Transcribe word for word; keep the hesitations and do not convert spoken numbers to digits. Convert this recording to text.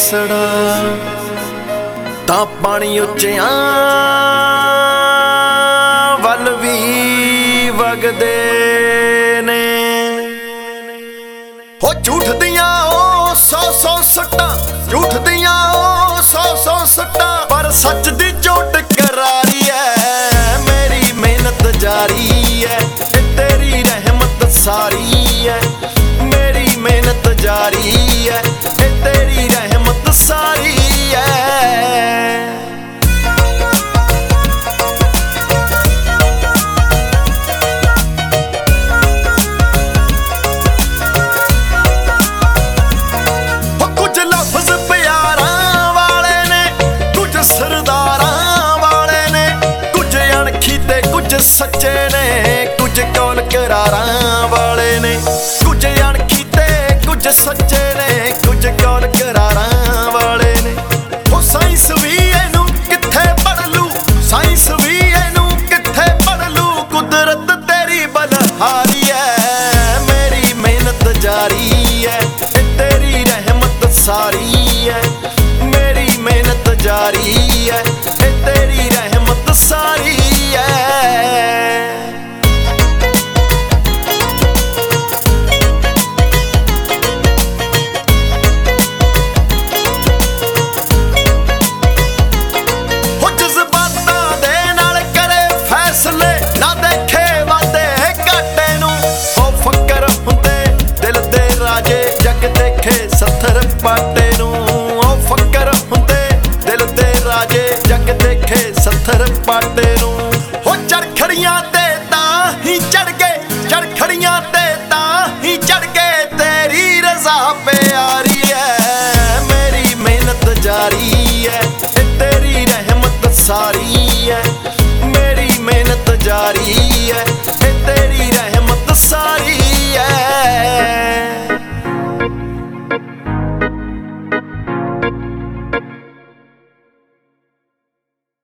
ਸੜਾ ਤਾਂ ਪਾਣੀ ਉੱਚਿਆਂ ਵੱਲ ਵੀ ਵਗਦੇ ਨੇ। ਹੋ ਝੂਠ ਦੀਆਂ ਉਹ ਸੌ ਸੌ ਸੱਟਾਂ, ਝੂਠ ਦੀਆਂ ਉਹ ਸੌ ਸੌ ਸੱਟਾਂ, ਪਰ ਸੱਚ ਦੀ ਚੋਟ ਕਰਾਰੀ ਐ। ਮੇਰੀ ਮਿਹਨਤ ਜਾਰੀ ਐ, ਇਹ ਤੇਰੀ ਰਹਿਮਤ ਸਾਰੀ ਐ। ਮੇਰੀ ਮਿਹਨਤ ਜਾਰੀ ਐ, ਇਹ ਤੇਰੀ ਰਹਿਮਤ ਸਾਰੀ ਐ। ਸੱਚੇ ਨੇ ਕੁਝ ਕੌਲ ਕਰਾਰਾਂ ਵਾਲੇ ਨੇ, ਕੁਝ ਅਣਖੀ ਤੇ ਕੁਝ ਸੱਚੇ ਨੇ, ਕੁਝ ਕੌਲ ਕਰਾਰਾਂ ਵਾਲੇ ਨੇ। ਉਹ ਸਾਇੰਸ ਵੀ ਇਹਨੂੰ ਕਿੱਥੇ ਪੜ੍ਹ ਲੂ, ਸਾਇੰਸ ਵੀ ਇਹਨੂੰ ਕਿੱਥੇ ਪੜ੍ਹ ਲੂ, ਕੁਦਰਤ ਤੇਰੀ ਬਲਹਾਰੀ ਐ। ਮੇਰੀ ਮਿਹਨਤ ਜਾਰੀ ਐ, ਇਹ ਤੇਰੀ ਰਹਿਮਤ ਸਾਰੀ ਐ। ਮੇਰੀ ਮਿਹਨਤ ਜਾਰੀ ਐ, ਇਹ ਤੇਰੀ ਰਹਿਮਤ ਸਾਰੀ ਐ। ਨਾ ਦੇਖੇ ਵਾਦੇ ਘਾਟੇ ਨੂੰ, ਉਹ ਫਕਰ ਹੁੰਦੇ ਦਿਲ ਦੇ ਰਾਜੇ, ਜੱਗ ਦੇਖੇ ਸੱਥਰ ਪਾਟੇ।